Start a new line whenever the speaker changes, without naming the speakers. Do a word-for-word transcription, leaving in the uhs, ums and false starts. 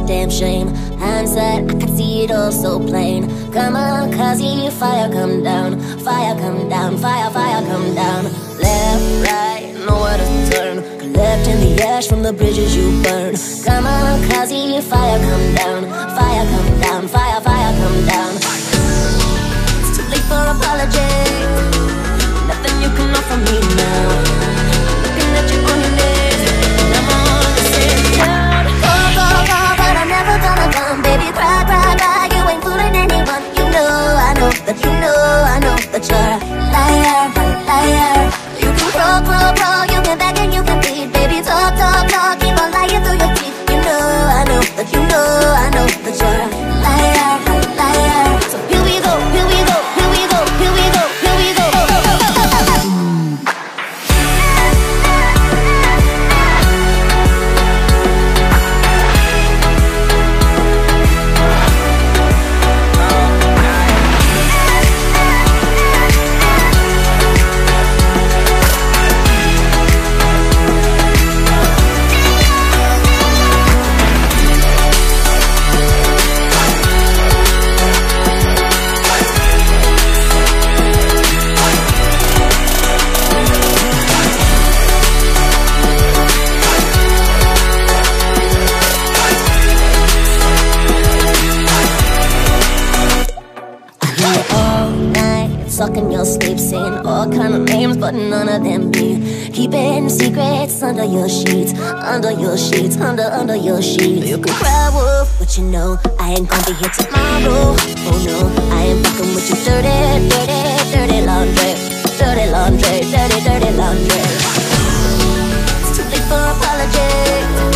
damn shame. Hindsight, I can see it all so plain. Come on, Kazi, fire come down. Fire come down, fire, fire come down. Left, right, nowhere to turn. Left in the ash from the bridges you burn. Come on, Kazi, fire come down. Fire come down, fire, fire come down. It's too late for apology. Nothing you can offer me now. Looking at you on your knees, and I'm on the same ground. Go, go, go, but I'm never gonna come. Baby, cry, cry, cry. You ain't fooling anyone. You know, I know that you know, I know that you're a liar, a liar. You can crawl, crawl, crawl. You can beg and you can plead. Baby, talk, talk, talk. Keep on lying through your teeth. You know, I know that you know, I know that you're a liar, a liar. So here we go, here we go, here we go, here we go, here we go. Sucking your sleep, saying all kind of names, but none of them me. Keeping secrets under your sheets, under your sheets, under, under your sheets. You can cry wolf, but you know I ain't gonna be here tomorrow. Oh no, I ain't fucking with you dirty, dirty, dirty laundry. Dirty laundry, dirty, dirty laundry. It's too late for apology.